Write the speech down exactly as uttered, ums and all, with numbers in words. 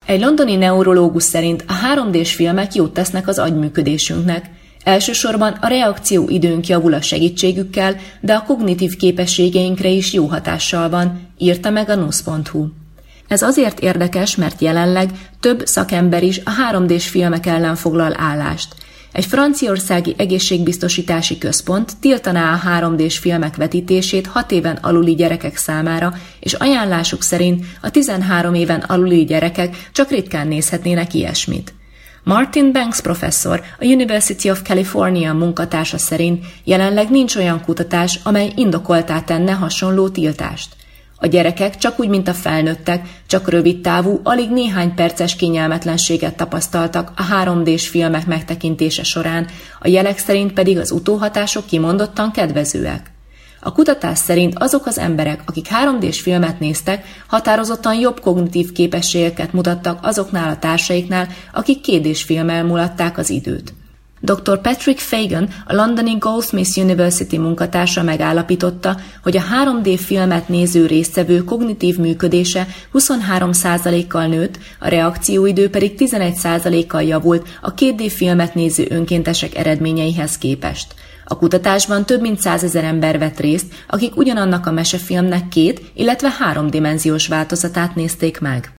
Egy londoni neurológus szerint a három dés filmek jót tesznek az agyműködésünknek. Elsősorban a reakcióidőnk javul a segítségükkel, de a kognitív képességeinkre is jó hatással van, írta meg a nusz pont hu. Ez azért érdekes, mert jelenleg több szakember is a három dés filmek ellen foglal állást. Egy franciaországi egészségbiztosítási központ tiltaná a három dés filmek vetítését hat éven aluli gyerekek számára, és ajánlásuk szerint a tizenhárom éven aluli gyerekek csak ritkán nézhetnének ilyesmit. Martin Banks professzor, a University of California munkatársa szerint jelenleg nincs olyan kutatás, amely indokoltá tenne hasonló tiltást. A gyerekek, csak úgy, mint a felnőttek, csak rövidtávú, alig néhány perces kényelmetlenséget tapasztaltak a három dés filmek megtekintése során, a jelek szerint pedig az utóhatások kimondottan kedvezőek. A kutatás szerint azok az emberek, akik három dés filmet néztek, határozottan jobb kognitív képességeket mutattak azoknál a társaiknál, akik két dés filmmel mulatták az időt. doktor Patrick Fagan, a londoni Goldsmiths University munkatársa megállapította, hogy a három dé filmet néző résztvevő kognitív működése huszonhárom százalékkal nőtt, a reakcióidő pedig tizenegy százalékkal javult a két dé filmet néző önkéntesek eredményeihez képest. A kutatásban több mint százezer ember vett részt, akik ugyanannak a mesefilmnek két, illetve háromdimenziós változatát nézték meg.